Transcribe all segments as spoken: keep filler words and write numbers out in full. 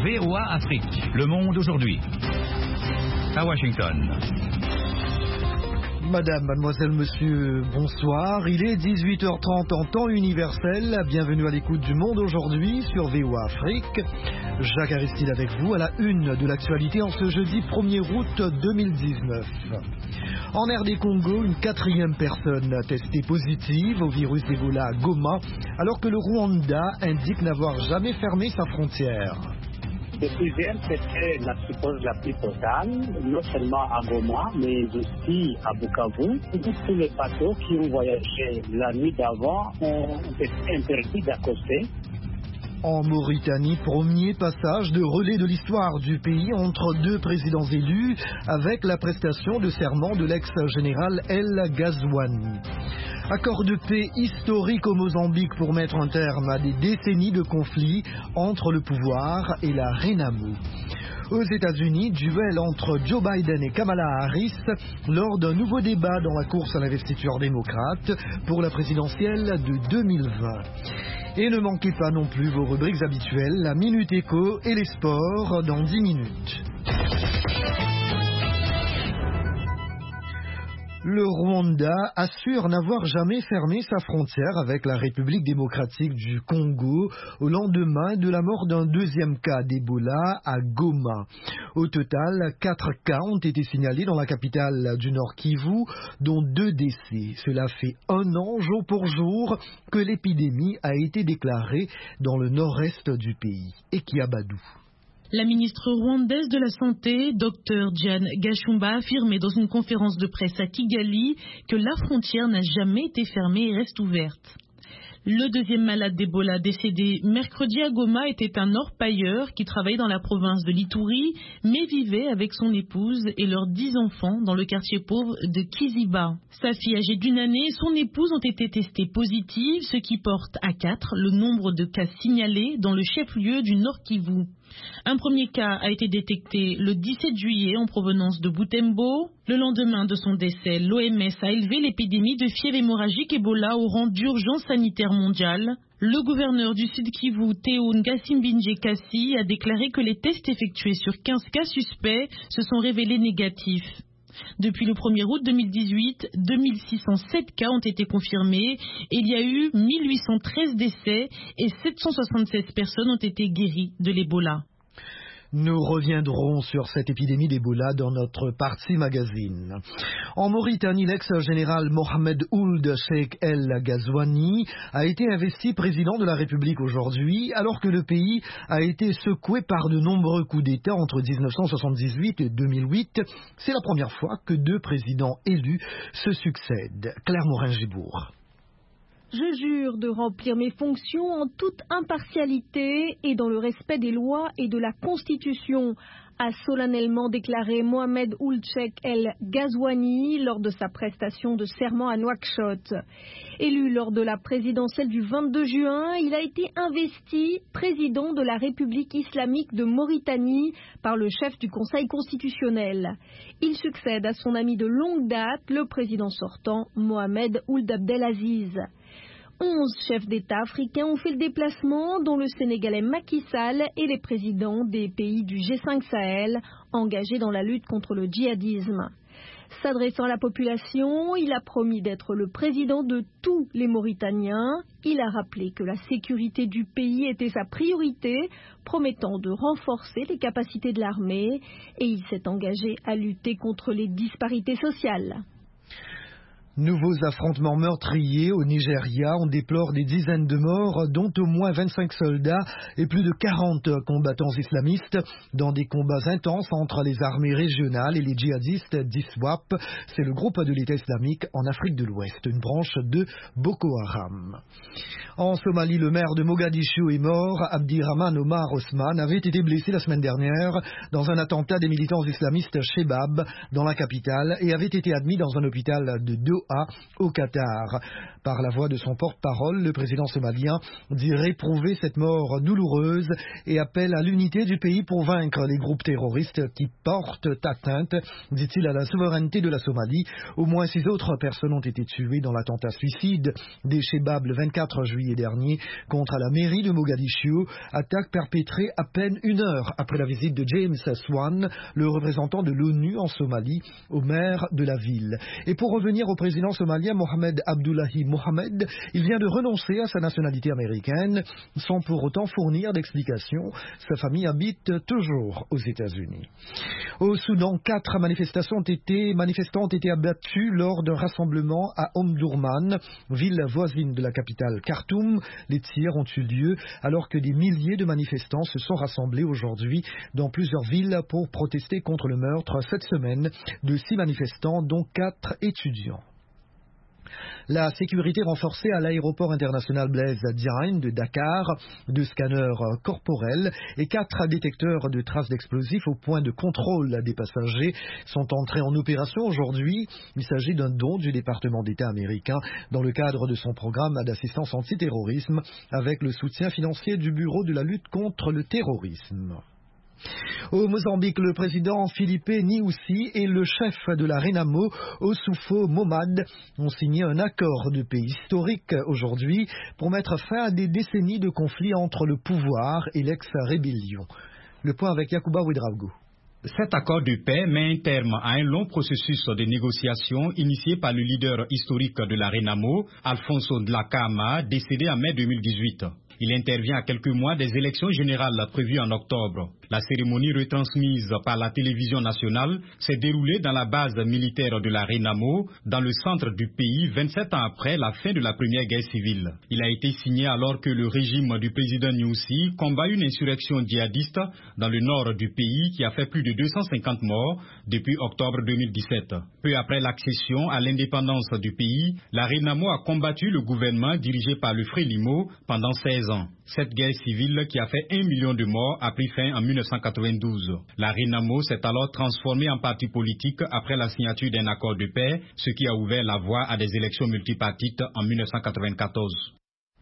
V O A Afrique. Le monde aujourd'hui. À Washington. Madame, mademoiselle, monsieur, bonsoir. Il est dix-huit heures trente en temps universel. Bienvenue à l'écoute du Monde aujourd'hui sur V O A Afrique. Jacques Aristide avec vous à la une de l'actualité en ce jeudi premier août deux mille dix-neuf. En R D Congo, une quatrième personne testée positive au virus d'Ebola à Goma, alors que le Rwanda indique n'avoir jamais fermé sa frontière. Depuis hier, c'était la psychose la plus totale, non seulement à Goma, mais aussi à Bukavu. Tous les bateaux qui ont voyagé la nuit d'avant ont été interdits d'accoster. En Mauritanie, premier passage de relais de l'histoire du pays entre deux présidents élus avec la prestation de serment de l'ex-général El Ghazouani. Accord de paix historique au Mozambique pour mettre un terme à des décennies de conflits entre le pouvoir et la Renamo. Aux États-Unis, duel entre Joe Biden et Kamala Harris lors d'un nouveau débat dans la course à l'investiture démocrate pour la présidentielle de deux mille vingt. Et ne manquez pas non plus vos rubriques habituelles, la Minute Éco et les sports dans dix minutes. Le Rwanda assure n'avoir jamais fermé sa frontière avec la République démocratique du Congo au lendemain de la mort d'un deuxième cas d'Ebola à Goma. Au total, quatre cas ont été signalés dans la capitale du Nord Kivu, dont deux décès. Cela fait un an, jour pour jour, que l'épidémie a été déclarée dans le nord-est du pays. Ekiabadou. La ministre rwandaise de la Santé, Dr Diane Gashumba, a affirmé dans une conférence de presse à Kigali que la frontière n'a jamais été fermée et reste ouverte. Le deuxième malade d'Ebola décédé mercredi à Goma était un orpailleur qui travaillait dans la province de l'Ituri, mais vivait avec son épouse et leurs dix enfants dans le quartier pauvre de Kiziba. Sa fille âgée d'une année et son épouse ont été testées positives, ce qui porte à quatre le nombre de cas signalés dans le chef-lieu du Nord Kivu. Un premier cas a été détecté le dix-sept juillet en provenance de Butembo. Le lendemain de son décès, l'O M S a élevé l'épidémie de fièvre hémorragique Ebola au rang d'urgence sanitaire mondiale. Le gouverneur du Sud Kivu, Théo Ngasimbinje Kassi, a déclaré que les tests effectués sur quinze cas suspects se sont révélés négatifs. Depuis le premier août deux mille dix-huit, deux mille six cent sept cas ont été confirmés et il y a eu mille huit cent treize décès et sept cent soixante-seize personnes ont été guéries de l'Ebola. Nous reviendrons sur cette épidémie d'Ebola dans notre partie magazine. En Mauritanie, l'ex-général Mohamed Ould Cheikh El Ghazouani a été investi président de la République aujourd'hui, alors que le pays a été secoué par de nombreux coups d'État entre dix-neuf cent soixante-dix-huit et deux mille huit. C'est la première fois que deux présidents élus se succèdent. Claire Morin-Gibourg. Je jure de remplir mes fonctions en toute impartialité et dans le respect des lois et de la Constitution, a solennellement déclaré Mohamed Ould Cheikh El Ghazouani lors de sa prestation de serment à Nouakchott. Élu lors de la présidentielle du vingt-deux juin, il a été investi président de la République islamique de Mauritanie par le chef du Conseil constitutionnel. Il succède à son ami de longue date, le président sortant Mohamed Ould Abdelaziz. Onze chefs d'État africains ont fait le déplacement, dont le Sénégalais Macky Sall et les présidents des pays du G cinq Sahel, engagés dans la lutte contre le djihadisme. S'adressant à la population, il a promis d'être le président de tous les Mauritaniens. Il a rappelé que la sécurité du pays était sa priorité, promettant de renforcer les capacités de l'armée, et il s'est engagé à lutter contre les disparités sociales. Nouveaux affrontements meurtriers au Nigeria. On déplore des dizaines de morts, dont au moins vingt-cinq soldats et plus de quarante combattants islamistes dans des combats intenses entre les armées régionales et les djihadistes d'ISWAP. C'est le groupe de l'État islamique en Afrique de l'Ouest, une branche de Boko Haram. En Somalie, le maire de Mogadiscio est mort. Abdirahman Omar Osman avait été blessé la semaine dernière dans un attentat des militants islamistes Shebab dans la capitale et avait été admis dans un hôpital de deux Doha, au Qatar. Par la voix de son porte-parole, le président somalien dit réprouver cette mort douloureuse et appelle à l'unité du pays pour vaincre les groupes terroristes qui portent atteinte, dit-il, à la souveraineté de la Somalie. Au moins six autres personnes ont été tuées dans l'attentat suicide des Chebab le vingt-quatre juillet dernier contre la mairie de Mogadiscio, attaque perpétrée à peine une heure après la visite de James Swan, le représentant de l'ONU en Somalie, au maire de la ville. Et pour revenir au président somalien Mohamed Abdullahi Mohamed, il vient de renoncer à sa nationalité américaine sans pour autant fournir d'explications. Sa famille habite toujours aux États-Unis. Au Soudan, quatre manifestations ont été, manifestants ont été abattus lors d'un rassemblement à Omdurman, ville voisine de la capitale Khartoum. Les tirs ont eu lieu alors que des milliers de manifestants se sont rassemblés aujourd'hui dans plusieurs villes pour protester contre le meurtre cette semaine de six manifestants, dont quatre étudiants. La sécurité renforcée à l'aéroport international Blaise Diagne de Dakar, deux scanners corporels et quatre détecteurs de traces d'explosifs au point de contrôle des passagers sont entrés en opération aujourd'hui. Il s'agit d'un don du département d'État américain dans le cadre de son programme d'assistance antiterrorisme avec le soutien financier du Bureau de la lutte contre le terrorisme. Au Mozambique, le président Filipe Nyusi et le chef de la Renamo, Ossufo Momad, ont signé un accord de paix historique aujourd'hui pour mettre fin à des décennies de conflits entre le pouvoir et l'ex-rébellion. Le point avec Yacouba Ouedraogo. Cet accord de paix met un terme à un long processus de négociation initié par le leader historique de la Renamo, Alfonso Dhlakama, décédé en mai deux mille dix-huit. Il intervient à quelques mois des élections générales prévues en octobre. La cérémonie retransmise par la télévision nationale s'est déroulée dans la base militaire de la Renamo, dans le centre du pays, vingt-sept ans après la fin de la première guerre civile. Il a été signé alors que le régime du président Nyusi combat une insurrection djihadiste dans le nord du pays qui a fait plus de deux cent cinquante morts depuis octobre deux mille dix-sept. Peu après l'accession à l'indépendance du pays, la Renamo a combattu le gouvernement dirigé par le Frélimo pendant seize ans. Cette guerre civile qui a fait un million de morts a pris fin en mille neuf cent quatre-vingt-douze. La Renamo s'est alors transformée en parti politique après la signature d'un accord de paix, ce qui a ouvert la voie à des élections multipartites en mille neuf cent quatre-vingt-quatorze.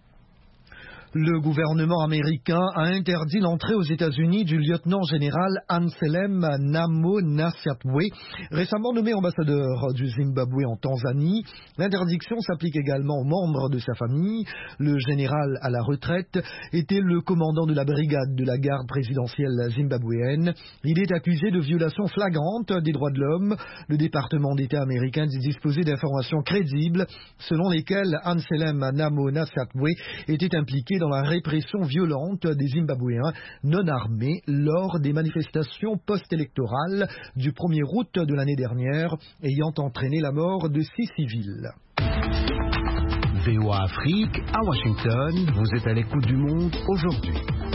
Le gouvernement américain a interdit l'entrée aux États-Unis du lieutenant-général Anselm Namo Nasiatwe, récemment nommé ambassadeur du Zimbabwe en Tanzanie. L'interdiction s'applique également aux membres de sa famille. Le général à la retraite était le commandant de la brigade de la garde présidentielle zimbabwéenne. Il est accusé de violation flagrante des droits de l'homme. Le département d'État américain dit disposer d'informations crédibles selon lesquelles Anselm Namo Nasiatwe était impliqué dans la répression violente des Zimbabwéens non armés lors des manifestations post-électorales du premier août de l'année dernière, ayant entraîné la mort de six civils. V O A Afrique, à Washington, vous êtes à l'écoute du monde aujourd'hui.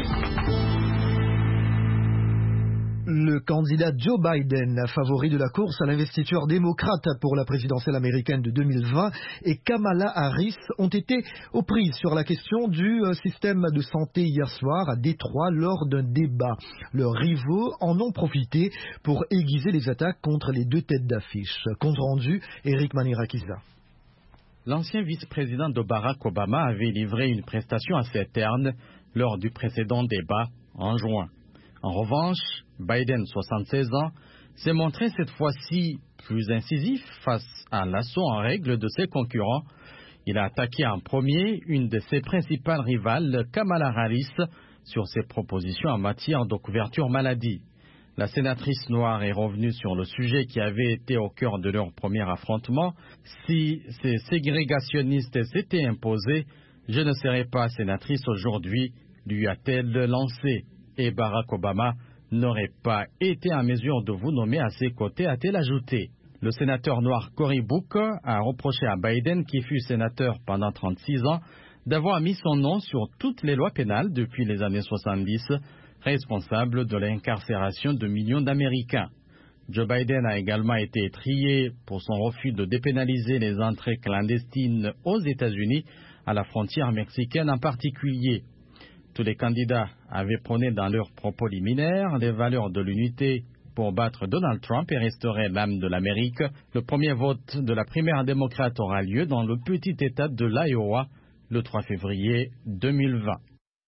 Le candidat Joe Biden, favori de la course à l'investiture démocrate pour la présidentielle américaine de deux mille vingt, et Kamala Harris ont été aux prises sur la question du système de santé hier soir à Détroit lors d'un débat. Leurs rivaux en ont profité pour aiguiser les attaques contre les deux têtes d'affiche. Compte rendu, Eric Manirakiza. L'ancien vice-président de Barack Obama avait livré une prestation assez terne lors du précédent débat en juin. En revanche, Biden, soixante-seize ans, s'est montré cette fois-ci plus incisif face à l'assaut en règle de ses concurrents. Il a attaqué en premier une de ses principales rivales, Kamala Harris, sur ses propositions en matière de couverture maladie. La sénatrice noire est revenue sur le sujet qui avait été au cœur de leur premier affrontement. Si ces ségrégationnistes s'étaient imposés, je ne serais pas sénatrice aujourd'hui, lui a-t-elle lancé. Et Barack Obama n'aurait pas été en mesure de vous nommer à ses côtés, a-t-elle ajouté. Le sénateur noir Cory Booker a reproché à Biden, qui fut sénateur pendant trente-six ans, d'avoir mis son nom sur toutes les lois pénales depuis les années soixante-dix, responsable de l'incarcération de millions d'Américains. Joe Biden a également été étrillé pour son refus de dépénaliser les entrées clandestines aux États-Unis, à la frontière mexicaine en particulier. Tous les candidats avaient prôné dans leurs propos liminaires les valeurs de l'unité pour battre Donald Trump et restaurer l'âme de l'Amérique. Le premier vote de la primaire démocrate aura lieu dans le petit État de l'Iowa le trois février deux mille vingt.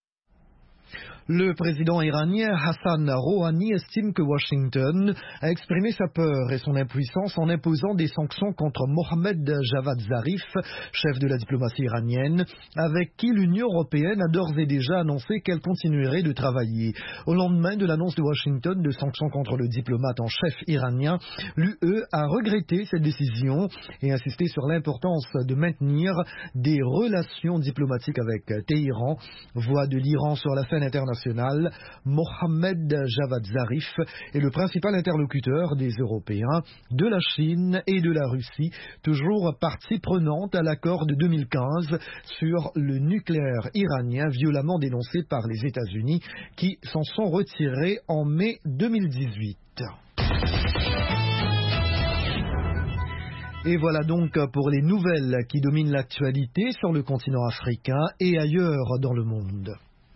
Le président iranien Hassan Rouhani estime que Washington a exprimé sa peur et son impuissance en imposant des sanctions contre Mohammad Javad Zarif, chef de la diplomatie iranienne, avec qui l'Union européenne a d'ores et déjà annoncé qu'elle continuerait de travailler. Au lendemain de l'annonce de Washington de sanctions contre le diplomate en chef iranien, l'U E a regretté cette décision et insisté sur l'importance de maintenir des relations diplomatiques avec Téhéran. Voix de l'Iran sur la scène internationale. Mohammad Javad Zarif est le principal interlocuteur des Européens, de la Chine et de la Russie, toujours partie prenante à l'accord de deux mille quinze sur le nucléaire iranien violemment dénoncé par les États-Unis qui s'en sont retirés en mai deux mille dix-huit. Et voilà donc pour les nouvelles qui dominent l'actualité sur le continent africain et ailleurs dans le monde.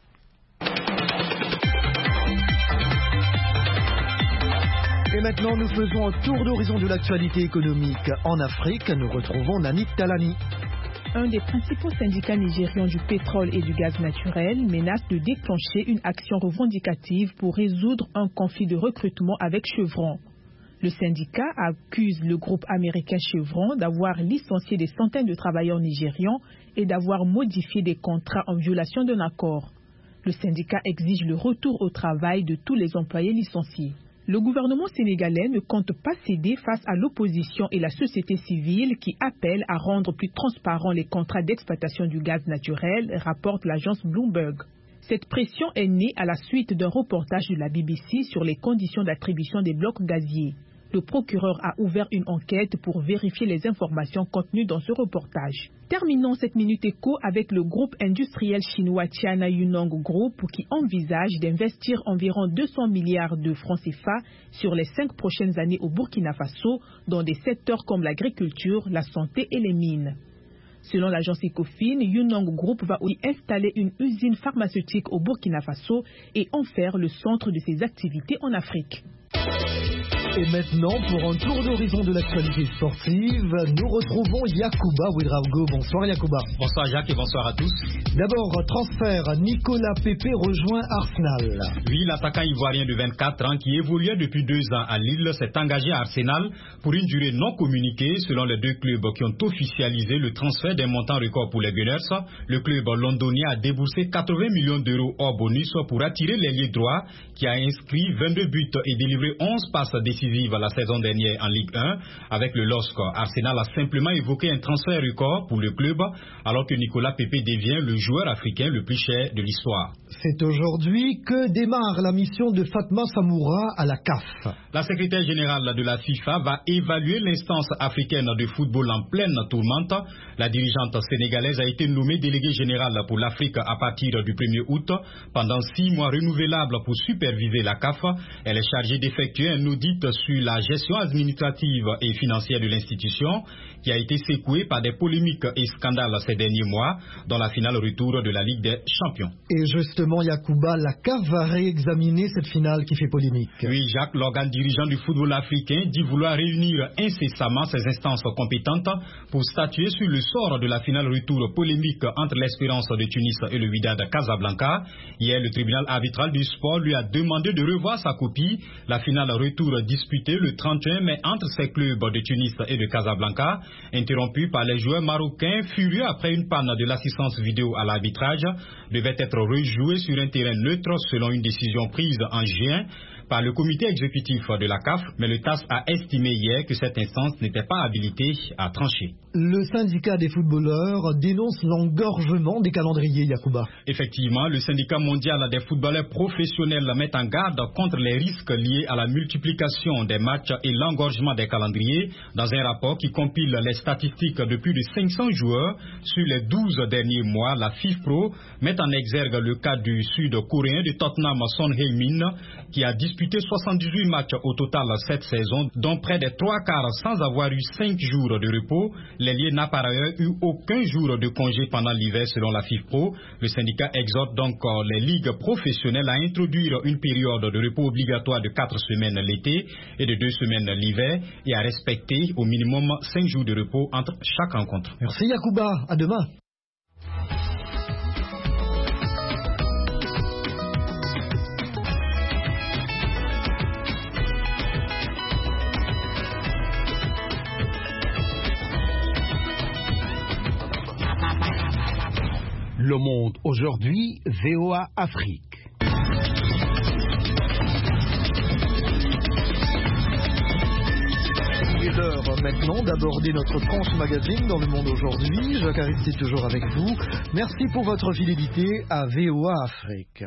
Et maintenant, nous faisons un tour d'horizon de l'actualité économique. En Afrique, nous retrouvons Nanit Talani. Un des principaux syndicats nigérians du pétrole et du gaz naturel menace de déclencher une action revendicative pour résoudre un conflit de recrutement avec Chevron. Le syndicat accuse le groupe américain Chevron d'avoir licencié des centaines de travailleurs nigérians et d'avoir modifié des contrats en violation d'un accord. Le syndicat exige le retour au travail de tous les employés licenciés. Le gouvernement sénégalais ne compte pas céder face à l'opposition et la société civile qui appellent à rendre plus transparents les contrats d'exploitation du gaz naturel, rapporte l'agence Bloomberg. Cette pression est née à la suite d'un reportage de la B B C sur les conditions d'attribution des blocs gaziers. Le procureur a ouvert une enquête pour vérifier les informations contenues dans ce reportage. Terminons cette Minute Éco avec le groupe industriel chinois China Yunong Group qui envisage d'investir environ deux cents milliards de francs C F A sur les cinq prochaines années au Burkina Faso dans des secteurs comme l'agriculture, la santé et les mines. Selon l'agence Ecofin, Yunong Group va y installer une usine pharmaceutique au Burkina Faso et en faire le centre de ses activités en Afrique. Et maintenant, pour un tour d'horizon de l'actualité sportive, nous retrouvons Yacouba Ouedraogo. Bonsoir Yacouba. Bonsoir Jacques et bonsoir à tous. D'abord, transfert, Nicolas Pepe rejoint Arsenal. Oui, l'attaquant ivoirien de vingt-quatre ans qui évoluait depuis deux ans à Lille s'est engagé à Arsenal pour une durée non communiquée selon les deux clubs qui ont officialisé le transfert d'un montant record pour les Gunners. Le club londonien a déboursé quatre-vingts millions d'euros hors bonus pour attirer l'ailier droit qui a inscrit vingt-deux buts et délivré onze passes décisives la saison dernière en Ligue un. Avec le L O S C, Arsenal a simplement évoqué un transfert record pour le club alors que Nicolas Pepe devient le joueur africain le plus cher de l'histoire. C'est aujourd'hui que démarre la mission de Fatma Samoura à la C A F. La secrétaire générale de la FIFA va évaluer l'instance africaine de football en pleine tourmente. La dirigeante sénégalaise a été nommée déléguée générale pour l'Afrique à partir du premier août. Pendant six mois renouvelables pour superviser la C A F, elle est chargée d'effectuer un audit sur la gestion administrative et financière de l'institution qui a été secouée par des polémiques et scandales ces derniers mois dans la finale retour de la Ligue des Champions. Et justement, Yacouba, la C A F va réexaminer cette finale qui fait polémique. Oui, Jacques, l'organe dirigeant du football africain dit vouloir réunir incessamment ses instances compétentes pour statuer sur le sort de la finale retour polémique entre l'Espérance de Tunis et le Wydad Casablanca. Hier, le tribunal arbitral du sport lui a demandé de revoir sa copie. La finale retour disputée le trente et un mai entre ces clubs de Tunis et de Casablanca, interrompue par les joueurs marocains furieux après une panne de l'assistance vidéo à l'arbitrage, devait être rejouée sur un terrain neutre selon une décision prise en juin par le comité exécutif de la C A F, mais le T A S a estimé hier que cette instance n'était pas habilitée à trancher. Le syndicat des footballeurs dénonce l'engorgement des calendriers, Yacouba. Effectivement, le syndicat mondial des footballeurs professionnels met en garde contre les risques liés à la multiplication des matchs et l'engorgement des calendriers dans un rapport qui compile les statistiques de plus de cinq cents joueurs sur les douze derniers mois. La FIFPro met en exergue le cas du sud-coréen de Tottenham Son Heung-min qui a disputé disputé soixante-dix-huit matchs au total cette saison, dont près des trois quarts sans avoir eu cinq jours de repos. L'ailier n'a par ailleurs eu aucun jour de congé pendant l'hiver selon la FIFPro. Le syndicat exhorte donc les ligues professionnelles à introduire une période de repos obligatoire de quatre semaines l'été et de deux semaines l'hiver et à respecter au minimum cinq jours de repos entre chaque rencontre. Merci Yacouba, à demain. Le Monde aujourd'hui, V O A Afrique. Il est l'heure maintenant d'aborder notre tranche magazine dans Le Monde aujourd'hui. Jacques Aristide toujours avec vous. Merci pour votre fidélité à V O A Afrique.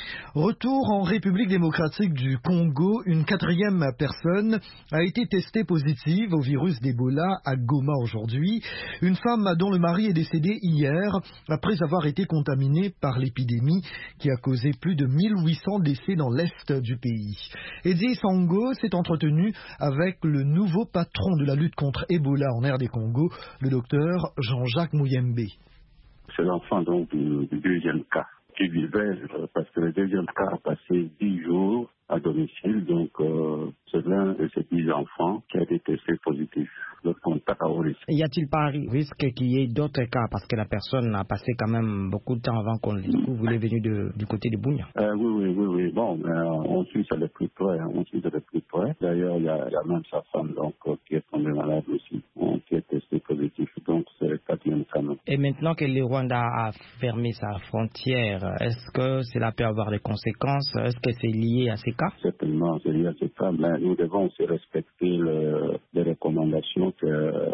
Retour en République démocratique du Congo, une quatrième personne a été testée positive au virus d'Ebola à Goma aujourd'hui. Une femme dont le mari est décédé hier après avoir été contaminée par l'épidémie qui a causé plus de mille huit cents décès dans l'est du pays. Eddie Sango s'est entretenu avec le nouveau patron de la lutte contre Ebola en R D Congo, le docteur Jean-Jacques Mouyembe. C'est l'enfant donc du, du deuxième cas qui vivait, parce que le deuxième cas a passé dix jours à domicile, donc euh, c'est l'un de ces dix enfants qui a été testé positif. Le contact à haut risque. Y a-t-il pas risque qu'il y ait d'autres cas, parce que la personne a passé quand même beaucoup de temps avant qu'on le découvre, vous êtes venu de, du côté de Bunia? euh, Oui, oui, oui, oui. Bon, mais, euh, on suit ça de plus près, hein. on suit ça de plus près. D'ailleurs, il y, y a même sa femme donc euh, qui est tombée malade aussi, hein, qui est testé positif, donc c'est le quatrième cas. Et maintenant que le Rwanda a fermé sa frontière, est-ce que cela peut avoir des conséquences? Est-ce que c'est lié à ces cas? Certainement, c'est lié à ces cas, mais nous devons aussi respecter le, les recommandations que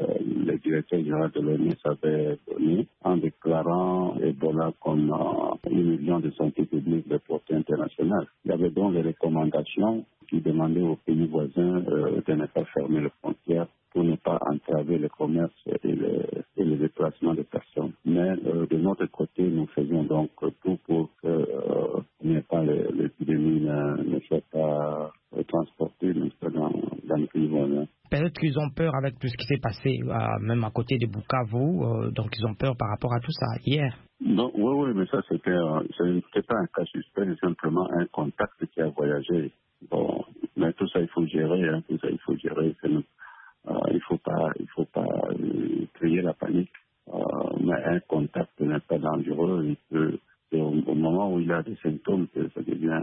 le directeur général de l'O M S avait données en déclarant Ebola comme euh, une urgence de santé publique de portée internationale. Il y avait donc des recommandations qui demandaient aux pays voisins euh, de ne pas fermer les frontières pour ne pas entraver le commerce et le, et le déplacement des personnes. Mais euh, de notre côté, nous faisions donc tout pour que euh, n'est pas l'épidémie ne, ne soit pas euh, transportée dans, dans les pays voisins. Peut-être qu'ils ont peur avec tout ce qui s'est passé, euh, même à côté de Bukavu, euh, donc ils ont peur par rapport à tout ça hier. Non, oui, oui, mais ça c'était, euh, c'était pas un cas suspect, c'est simplement un contact qui a voyagé. Bon, mais tout ça il faut gérer, hein, tout ça il faut gérer. Euh, il faut pas, il faut pas euh, créer la panique. Euh, mais un contact n'est pas dangereux. Il peut, c'est au, au moment où il a des symptômes que ça devient,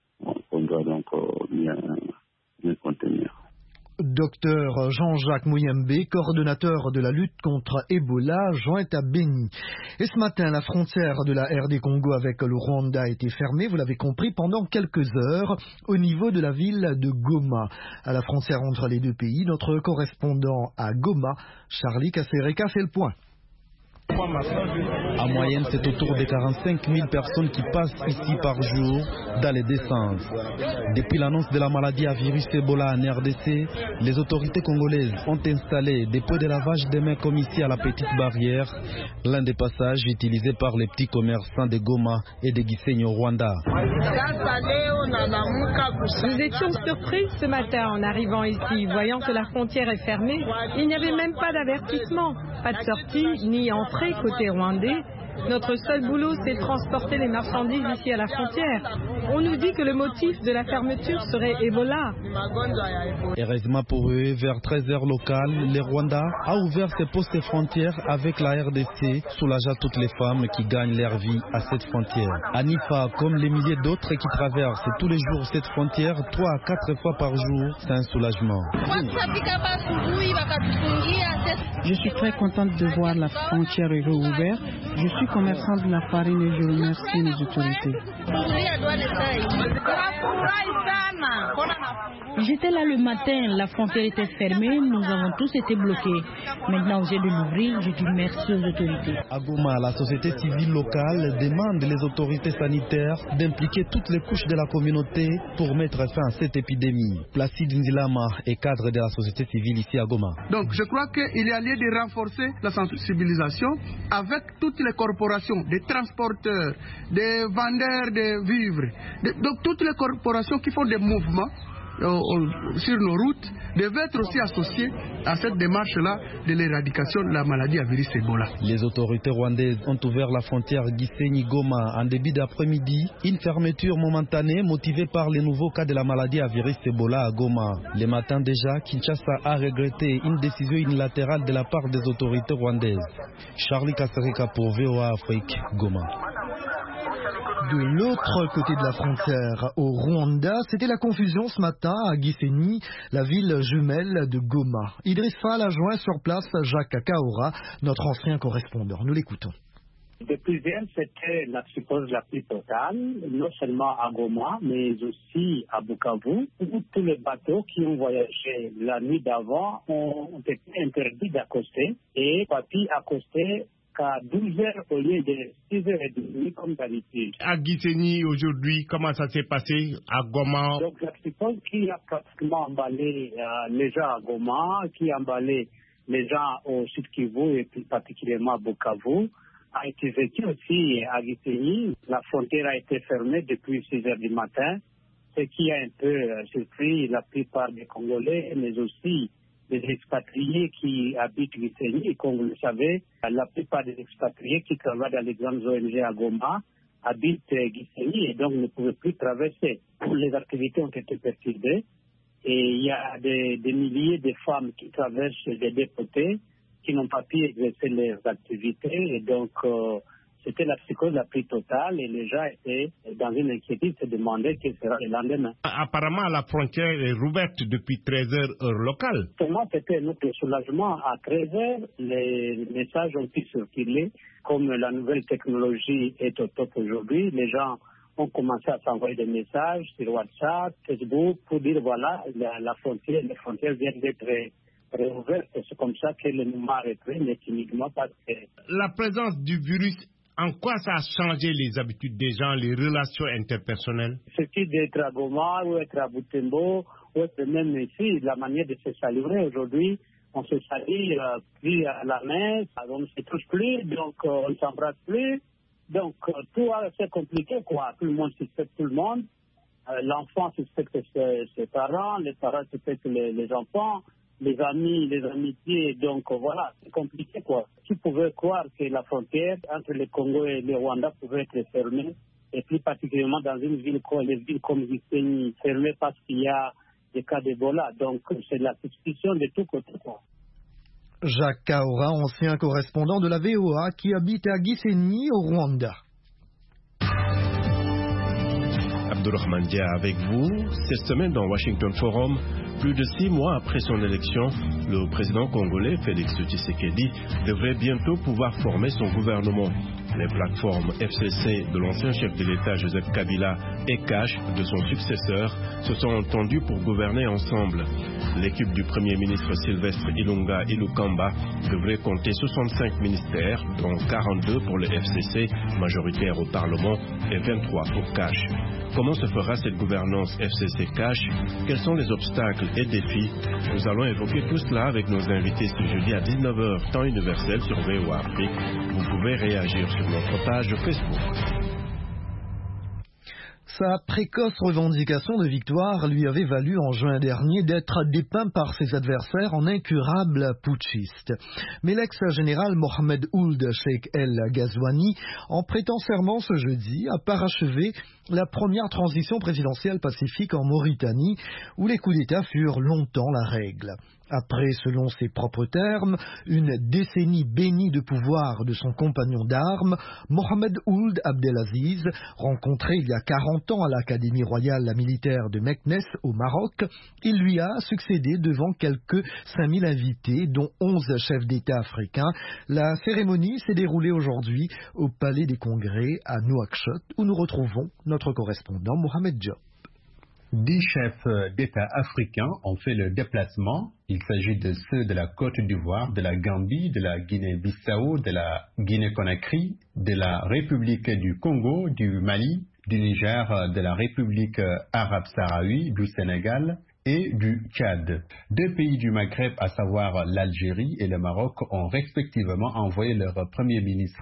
on doit donc euh, bien, bien contenir. Docteur Jean-Jacques Mouyembe, coordonnateur de la lutte contre Ebola, joint à Beni. Et ce matin, la frontière de la R D Congo avec le Rwanda a été fermée, vous l'avez compris, pendant quelques heures au niveau de la ville de Goma. À la frontière entre les deux pays, notre correspondant à Goma, Charlie Kassereka, fait le point. En moyenne, c'est autour de quarante-cinq mille personnes qui passent ici par jour dans les deux sens. Depuis l'annonce de la maladie à virus Ebola en R D C, les autorités congolaises ont installé des points de lavage des mains comme ici à la Petite Barrière, l'un des passages utilisés par les petits commerçants de Goma et de Gisenyi au Rwanda. Nous étions surpris ce matin en arrivant ici, voyant que la frontière est fermée. Il n'y avait même pas d'avertissement, pas de sortie ni entrée côté rwandais. Notre seul boulot, c'est de transporter les marchandises ici à la frontière. On nous dit que le motif de la fermeture serait Ebola. Heureusement pour eux, vers treize heures locales, le Rwanda a ouvert ses postes frontières avec la R D C, soulageant toutes les femmes qui gagnent leur vie à cette frontière. Anifa, comme les milliers d'autres qui traversent tous les jours cette frontière, trois à quatre fois par jour, c'est un soulagement. Je suis très contente de voir la frontière réouverte. Je suis commerçant de la farine et je remercie les autorités. J'étais là le matin, la frontière était fermée, nous avons tous été bloqués. Maintenant, j'ai de l'ouvrir, je dis merci aux autorités. À Goma, la société civile locale demande les autorités sanitaires d'impliquer toutes les couches de la communauté pour mettre fin à cette épidémie. Placide Ndilama est cadre de la société civile ici à Goma. Donc, je crois qu'il y a lieu de renforcer la sensibilisation avec toutes les corporations corporations, des transporteurs, des vendeurs de vivres, de, donc toutes les corporations qui font des mouvements euh, sur nos routes devaient être aussi associées à cette démarche-là de l'éradication de la maladie à virus Ebola. Les autorités rwandaises ont ouvert la frontière Gisenyi-Goma en début d'après-midi, une fermeture momentanée motivée par les nouveaux cas de la maladie à virus Ebola à Goma. Le matin déjà, Kinshasa a regretté une décision unilatérale de la part des autorités rwandaises. Charlie Kassereka pour V O A Afrique, Goma. De l'autre côté de la frontière, au Rwanda, c'était la confusion ce matin à Gisenyi, la ville jumelle de Goma. Idriss Fall a joint sur place Jacques Kaora, notre ancien correspondant. Nous l'écoutons. Depuis hier, c'était la psychose la plus totale, non seulement à Goma, mais aussi à Bukavu, où tous les bateaux qui ont voyagé la nuit d'avant ont été interdits d'accoster et Papi accosté qu'à douze heures au lieu de six heures trente comme d'habitude. À Gisenyi aujourd'hui, comment ça s'est passé à Goma? Donc la psychose qui a pratiquement emballé euh, les gens à Goma, qui a emballé les gens au Sud Kivu et plus particulièrement à Bukavu, a été vécue aussi à Gisenyi. La frontière a été fermée depuis six heures du matin, ce qui a un peu euh, surpris la plupart des Congolais, mais aussi des expatriés qui habitent Gisenyi. Et comme vous le savez, la plupart des expatriés qui travaillent dans les grandes O N G à Goma habitent Gisenyi et donc ne pouvaient plus traverser. Les activités ont été perturbées et il y a des, des milliers de femmes qui traversent des déportés qui n'ont pas pu exercer leurs activités et donc euh, c'était la psychose la plus totale et les gens étaient dans une inquiétude, se demandaient quel sera le lendemain. Apparemment, la frontière est rouverte depuis treize heures heure locale. Pour moi, c'était notre soulagement. À treize heures, les messages ont pu circuler. Comme la nouvelle technologie est au top aujourd'hui, les gens ont commencé à s'envoyer des messages sur WhatsApp, Facebook, pour dire voilà, la, la frontière, les frontières viennent d'être réouvertes. C'est comme ça que le mouvement a repris, mais timidement parce que... La présence du virus, en quoi ça a changé les habitudes des gens, les relations interpersonnelles? Ce qui est d'être à Goma ou être à Butembo ou être même ici, la manière de se saluer aujourd'hui, on se salue euh, plus à la messe, on ne se touche plus, donc euh, on ne s'embrasse plus. Donc euh, tout c'est compliqué quoi. Tout le monde suspecte tout le monde. Euh, L'enfant suspecte ses, ses parents, les parents suspectent les, les enfants. Les amis, les amitiés, donc voilà, c'est compliqué quoi. Qui pouvait croire que la frontière entre le Congo et le Rwanda pouvait être fermée, et plus particulièrement dans une ville comme les villes comme Gisenyi, fermée parce qu'il y a des cas d'Ebola. Donc c'est la suspicion de tous côtés quoi. Jacques Kaora, ancien correspondant de la V O A qui habite à Gisenyi au Rwanda. Abdourahmane Dia avec vous. Cette semaine dans Washington Forum, plus de six mois après son élection, le président congolais Félix Tshisekedi devrait bientôt pouvoir former son gouvernement. Les plateformes F C C de l'ancien chef de l'État Joseph Kabila et Cash de son successeur se sont entendus pour gouverner ensemble. L'équipe du Premier ministre Sylvestre Ilunga Ilukamba devrait compter soixante-cinq ministères, dont quarante-deux pour le F C C, majoritaire au Parlement, et vingt-trois pour Cash. Comment se fera cette gouvernance F C C-Cash? Quels sont les obstacles et défis? Nous allons évoquer tout cela avec nos invités ce jeudi à dix-neuf heures, temps universel sur V O A Afrique. Vous pouvez réagir sur notre page Facebook. Sa précoce revendication de victoire lui avait valu en juin dernier d'être dépeint par ses adversaires en incurable putschiste. Mais l'ex-général Mohamed Ould Cheikh El Ghazouani, en prêtant serment ce jeudi, a parachevé la première transition présidentielle pacifique en Mauritanie, où les coups d'État furent longtemps la règle. Après, selon ses propres termes, une décennie bénie de pouvoir de son compagnon d'armes, Mohamed Ould Abdelaziz, rencontré il y a quarante ans à l'Académie royale militaire de Meknès au Maroc, il lui a succédé devant quelques cinq mille invités, dont onze chefs d'État africains. La cérémonie s'est déroulée aujourd'hui au Palais des Congrès à Nouakchott, où nous retrouvons notre correspondant Mohamed Diop. Dix chefs d'État africains ont fait le déplacement. Il s'agit de ceux de la Côte d'Ivoire, de la Gambie, de la Guinée-Bissau, de la Guinée-Conakry, de la République du Congo, du Mali, du Niger, de la République arabe sahraoui, du Sénégal et du Tchad. Deux pays du Maghreb, à savoir l'Algérie et le Maroc, ont respectivement envoyé leur premier ministre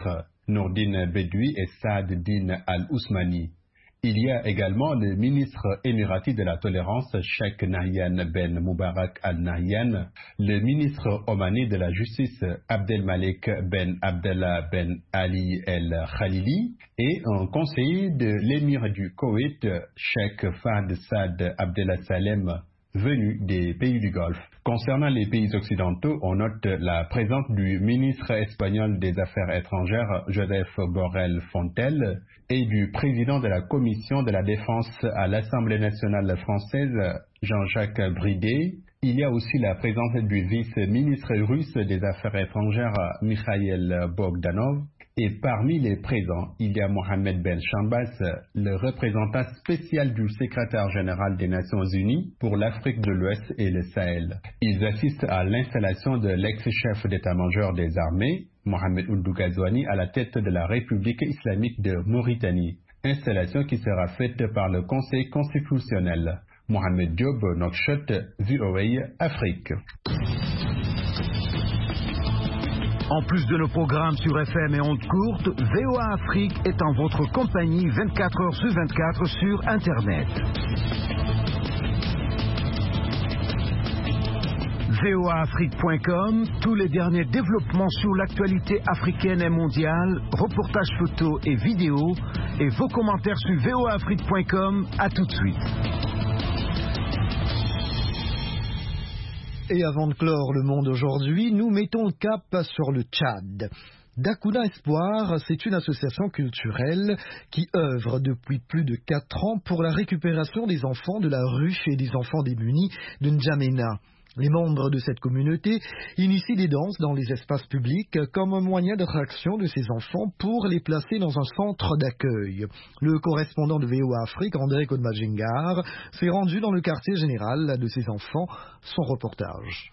Nourdine Bedoui et Saad Din Al-Ousmani. Il y a également le ministre émirati de la tolérance, Sheikh Nahyan Ben Mubarak Al-Nahyan, le ministre omani de la justice, Abdelmalek Ben Abdallah Ben Ali El-Khalili, et un conseiller de l'émir du Koweït, Sheikh Fahd Saad Abdel Salem, venu des pays du Golfe. Concernant les pays occidentaux, on note la présence du ministre espagnol des Affaires étrangères, Joseph Borrell Fontel, et du président de la Commission de la Défense à l'Assemblée nationale française, Jean-Jacques Bridet. Il y a aussi la présence du vice-ministre russe des Affaires étrangères, Mikhail Bogdanov. Et parmi les présents, il y a Mohamed Ben Chambas, le représentant spécial du secrétaire général des Nations Unies pour l'Afrique de l'Ouest et le Sahel. Ils assistent à l'installation de l'ex-chef d'état-major des armées, Mohamed Ould Ghazouani, à la tête de la République islamique de Mauritanie. Installation qui sera faite par le Conseil constitutionnel. Mohamed Diop, Nouakchott, V O A Afrique. En plus de nos programmes sur F M et ondes courtes, V O A Afrique est en votre compagnie vingt-quatre heures sur vingt-quatre sur Internet. V O A Afrique point com, tous les derniers développements sur l'actualité africaine et mondiale, reportages photos et vidéos, et vos commentaires sur V O A Afrique point com. À tout de suite. Et avant de clore le monde aujourd'hui, nous mettons le cap sur le Tchad. Dakuna Espoir, c'est une association culturelle qui œuvre depuis plus de quatre ans pour la récupération des enfants de la rue et des enfants démunis de N'Djamena. Les membres de cette communauté initient des danses dans les espaces publics comme un moyen d'attraction de ces enfants pour les placer dans un centre d'accueil. Le correspondant de V O A Afrique, André Kodmajingar, s'est rendu dans le quartier général de ces enfants. Son reportage.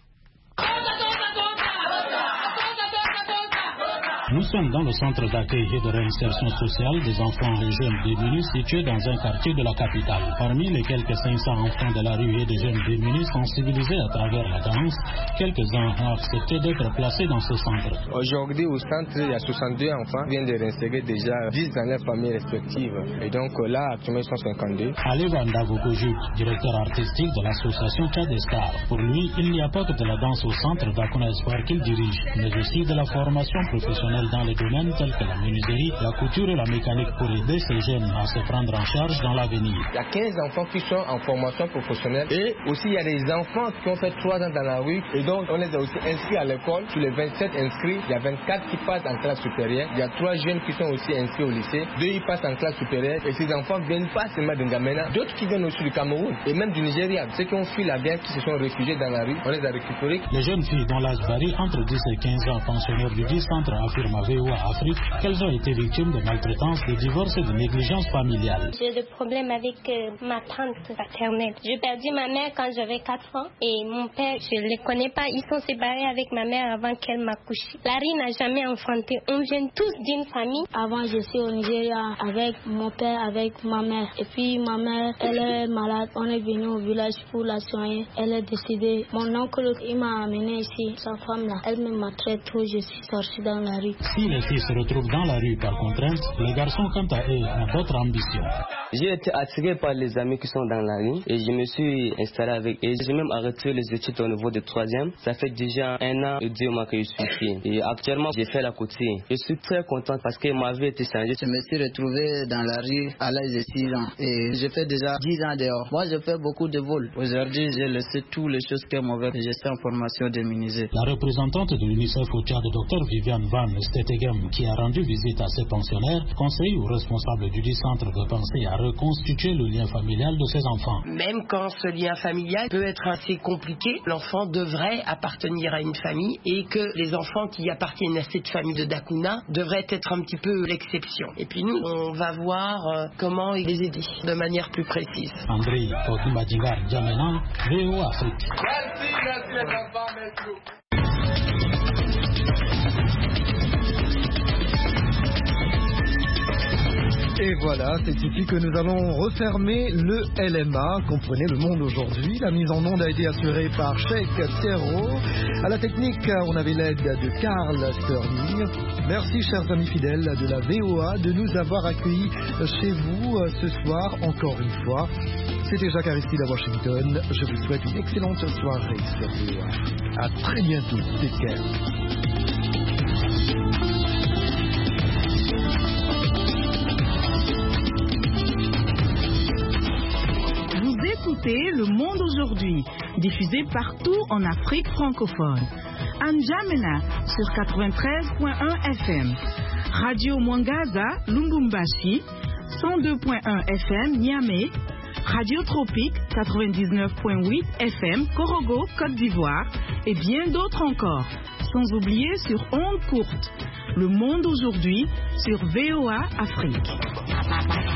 Nous sommes dans le centre d'accueil et de réinsertion sociale des enfants et jeunes démunis situé dans un quartier de la capitale. Parmi les quelques cinq cents enfants de la rue et des jeunes démunis sensibilisés à travers la danse, quelques-uns ont accepté d'être placés dans ce centre. Aujourd'hui au centre, il y a soixante-deux enfants qui viennent de réinsérer déjà dix dans leurs familles respectives. Et donc là, actuellement, ils sont cinquante-deux. Aleva Ndavokojuk, directeur artistique de l'association Tchad Estar. Pour lui, il n'y a pas que de la danse au centre Dakuna Espoir qu'il dirige, mais aussi de la formation professionnelle dans les domaines tels que la menuiserie, la couture et la mécanique pour aider ces jeunes à se prendre en charge dans l'avenir. Il y a quinze enfants qui sont en formation professionnelle et aussi il y a des enfants qui ont fait trois ans dans la rue et donc on les a aussi inscrits à l'école. Sur les vingt-sept inscrits, il y a vingt-quatre qui passent en classe supérieure. Il y a trois jeunes qui sont aussi inscrits au lycée. Deux ils passent en classe supérieure et ces enfants viennent pas seulement de N'Djamena, d'autres qui viennent aussi du Cameroun et même du Nigeria. Ceux qui ont fui la guerre, qui se sont réfugiés dans la rue, on les a récupérés. Les jeunes filles dont l'âge varie entre dix et quinze ans, pensionnaires du dit centre affirment à V O A Afrique qu'elles ont été victimes de maltraitance, de divorce et de négligence familiale. J'ai des problèmes avec euh, ma tante paternelle. J'ai perdu ma mère quand j'avais quatre ans et mon père, je ne les connais pas. Ils sont séparés avec ma mère avant qu'elle m'accouche. Larry n'a jamais enfanté. On vient tous d'une famille. Avant, je suis au Nigeria avec mon père, avec ma mère. Et puis ma mère, elle est malade. On est venu au village pour la soigner. Elle est décédée. Mon oncle, il m'a amené ici. Sa femme là, elle me maltraite trop. Je suis sortie dans la rue. Si les filles se retrouvent dans la rue par contrainte, les garçons, quant à eux, ont d'autres ambitions. J'ai été attiré par les amis qui sont dans la rue et je me suis installé avec eux. J'ai même arrêté les études au niveau de troisième. Ça fait déjà un an et deux mois que je suis ici. Et actuellement, j'ai fait la couture. Je suis très content parce que ma vie a été changée. Je me suis retrouvé dans la rue à l'âge de six ans et je fais déjà dix ans dehors. Moi, je fais beaucoup de vols. Aujourd'hui, j'ai laissé toutes les choses que mauvais et je suis en formation de menuisier. La représentante de l'UNICEF au Tchad, Dr Viviane Van Stetegem, qui a rendu visite à ces pensionnaires, conseille aux responsables du dit centre de penser à reconstituer le lien familial de ces enfants. Même quand ce lien familial peut être assez compliqué, l'enfant devrait appartenir à une famille et que les enfants qui appartiennent à cette famille de Dakuna devraient être un petit peu l'exception. Et puis nous, on va voir euh, comment les aider de manière plus précise. André Kodmajingar N'Djamena, V O A Afrique. Merci, merci les enfants, merci. Et voilà, c'est ici que nous allons refermer le L M A. Comprenez le monde aujourd'hui. La mise en onde a été assurée par Sheikh Thierro. À la technique, on avait l'aide de Karl Sterling. Merci, chers amis fidèles de la V O A, de nous avoir accueillis chez vous ce soir, encore une fois. C'était Jacques Aristide à Washington. Je vous souhaite une excellente soirée sur V O A. À très bientôt. Take care. Écoutez Le Monde aujourd'hui, diffusé partout en Afrique francophone. À N'Djamena sur quatre-vingt-treize point un F M. Radio Mwangaza, Lubumbashi, cent deux point un F M, Niamey. Radio Tropique, quatre-vingt-dix-neuf point huit F M, Korogo, Côte d'Ivoire. Et bien d'autres encore. Sans oublier sur ondes courtes. Le Monde aujourd'hui sur V O A Afrique.